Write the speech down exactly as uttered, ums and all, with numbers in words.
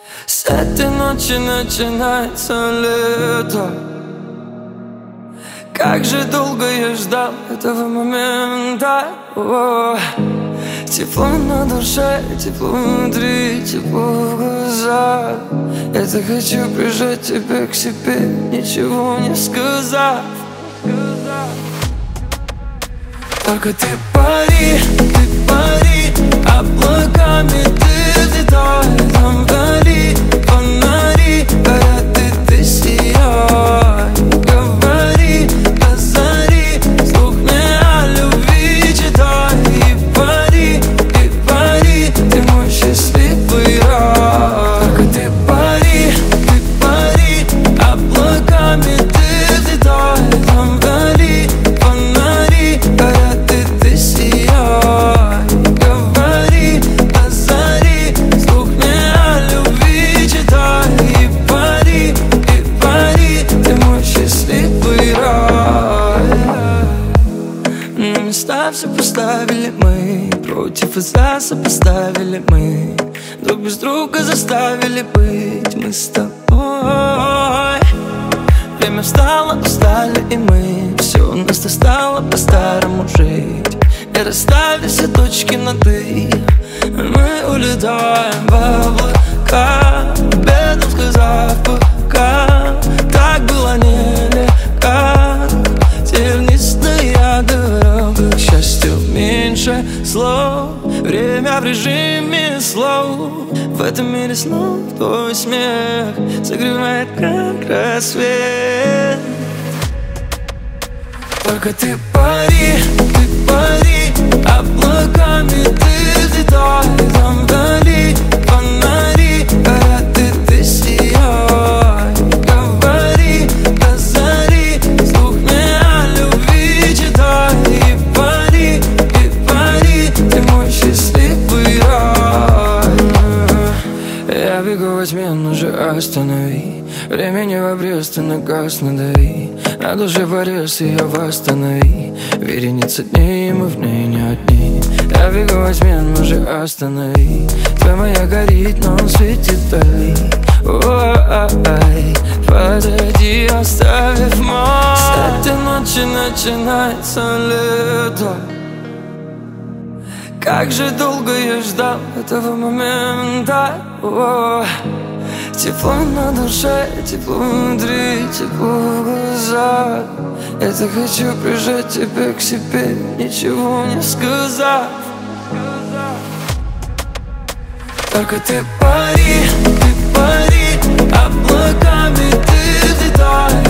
С этой ночи начинается лето. Как же долго я ждал этого момента. О, тепло на душе, тепло внутри, тепло в глазах. Я так хочу прижать тебя к себе, ничего не сказав. Только ты пари, ты пари, облаками ты взлетай. Там вдали фонари горят, и ты сияй. Говори до зари, вслух мне о любви читай. И пари, и пари, ты мой счастливый рай. Только ты пари, ты пари, облаками ты взлетай. Там вдали фонари горят, и ты сияй. Говори до зари, вслух мне о любви читай. И пари, и пари, ты мой счастливый рай. На места все поставили мы, против и за сопоставили мы, друг без друга заставили быть мы с тобой. Время встало, устали и мы, все у нас стало по-старому жить. И расставили все точки над «и», мы улетаем в облака, бедом сказав пока. Так было нелегко, тернистая дорога к счастью меньше слов. Время в режиме слов. В этом мире снов твой смех согревает, как рассвет. Только ты пари, ты пари, облаками ты взлетай. Там вдали фонари горят, и ты сияй. Говори до зари, вслух мне о любви читай. И пари, и пари, ты мой счастливый рай. Я бегу во тьме, но же останови. Времени в обрез, ты на газ надави. На душе порез, ее восстанови. Вереница дней, мы в ней не одни. Я бегу во тьме, но же останови. Твоя моя горит, но он светит вдали. Ой, подойди, оставив мой. С этой ночи начинается лето. Как же долго я ждал этого момента. О, тепло на душе, тепло внутри, тепло в глазах. Я так хочу прижать тебя к себе, ничего не сказав. Только ты пари, ты пари, облаками ты взлетай.